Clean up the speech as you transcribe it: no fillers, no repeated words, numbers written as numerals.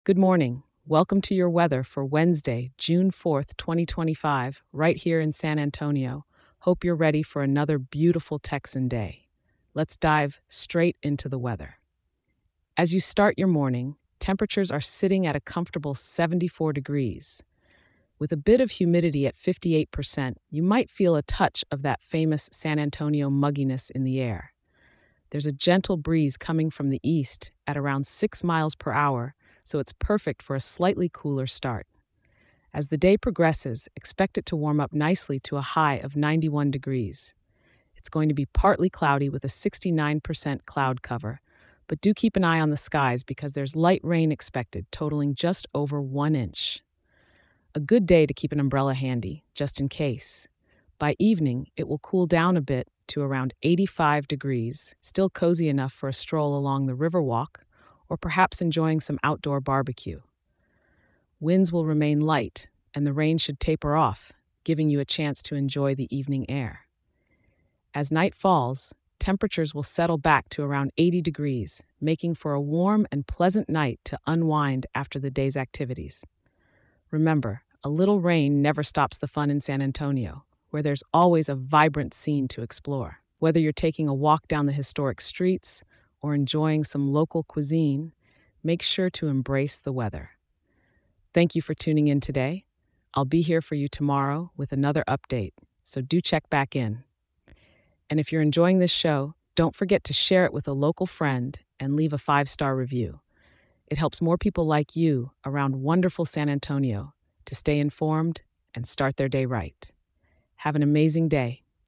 Good morning. Welcome to your weather for Wednesday, June 4th, 2025, right here in San Antonio. Hope you're ready for another beautiful Texan day. Let's dive straight into the weather. As you start your morning, temperatures are sitting at a comfortable 74 degrees. With a bit of humidity at 58%, you might feel a touch of that famous San Antonio mugginess in the air. There's a gentle breeze coming from the east at around 6 miles per hour, so it's perfect for a slightly cooler start. As the day progresses, expect it to warm up nicely to a high of 91 degrees. It's going to be partly cloudy with a 69% cloud cover, but do keep an eye on the skies because there's light rain expected, totaling just over 1 inch. A good day to keep an umbrella handy, just in case. By evening, it will cool down a bit to around 85 degrees, still cozy enough for a stroll along the Riverwalk or perhaps enjoying some outdoor barbecue. Winds will remain light, and the rain should taper off, giving you a chance to enjoy the evening air. As night falls, temperatures will settle back to around 80 degrees, making for a warm and pleasant night to unwind after the day's activities. Remember, a little rain never stops the fun in San Antonio, where there's always a vibrant scene to explore. Whether you're taking a walk down the historic streets or enjoying some local cuisine, make sure to embrace the weather. Thank you for tuning in today. I'll be here for you tomorrow with another update, so do check back in. And if you're enjoying this show, don't forget to share it with a local friend and leave a 5-star review. It helps more people like you around wonderful San Antonio to stay informed and start their day right. Have an amazing day.